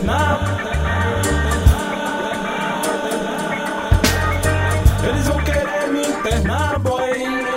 internar. Eles vão querer me internar, boy.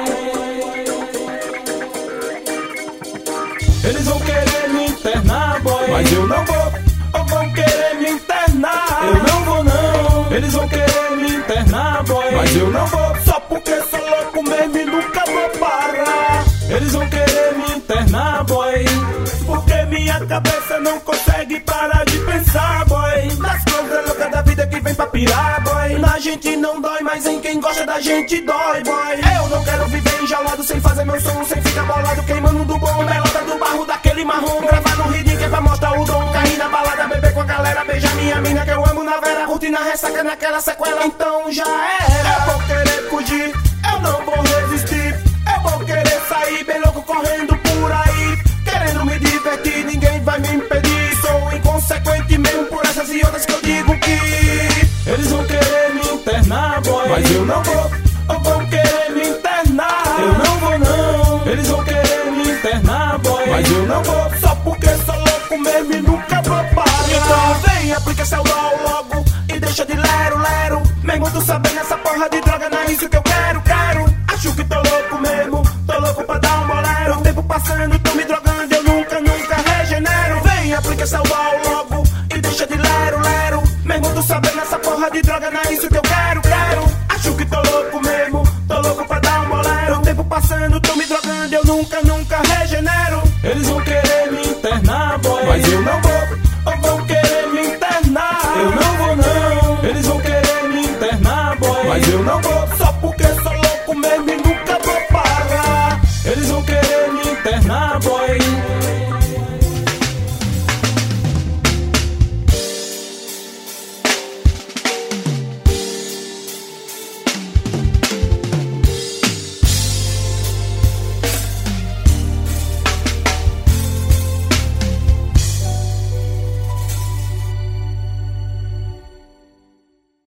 Eles vão querer me internar, boy. Mas eu não vou. Ou vão querer me internar. Eu não vou não. Eles vão querer me internar, boy. Mas eu não vou. Só porque sou louco mesmo e nunca vou parar. Eles vão querer me internar, boy. Porque minha cabeça não consegue parar de pensar, boy. Nas coisas loucas da vida que vem pra pirar, boy. Na gente não dói, mas em quem gosta da gente dói, boy. Eu não quero viver enjaulado sem fazer meu som, sem ficar bolado, queimando do bom, melota do barro daquele marrom. Gravar no ritmo que é pra mostrar o dom. Cair na balada, beber com a galera, beijar minha mina que eu amo na vera. Rotina ressaca naquela sequela, então já era. Eu vou querer fugir, eu não vou resistir. Eu vou querer sair bem louco correndo por aí, querendo me divertir, ninguém vai me impedir. Sou inconsequente mesmo por essas e outras que eu digo que eles vão querer me internar, boy. Mas eu não vou. Ou vão querer me internar. Eu não vou não. Eles vão querer me internar, boy. Mas eu não vou. Só porque sou louco mesmo e nunca vou parar. Então vem, aplica seu dó logo e deixa de lero. Mesmo tu sabendo essa porra de droga, não é isso que eu quero. Acho que tô louco mesmo, tô louco pra dar um bolero. O tempo passando, tô me drogando, eu nunca regenero. Vem, aplica seu dó logo e deixa de lero. Mesmo tu sabendo essa porra de droga, não é isso que eu quero. Acho que tô louco mesmo, tô louco pra dar um bolero. O tempo passando, tô me drogando, eu nunca regenero. Eles vão querer me internar, boy. Mas eu não vou. Ou vão querer me internar. Eu não vou não. Eles vão querer me internar, boy. Mas eu não vou. Só porque sou louco mesmo e nunca vou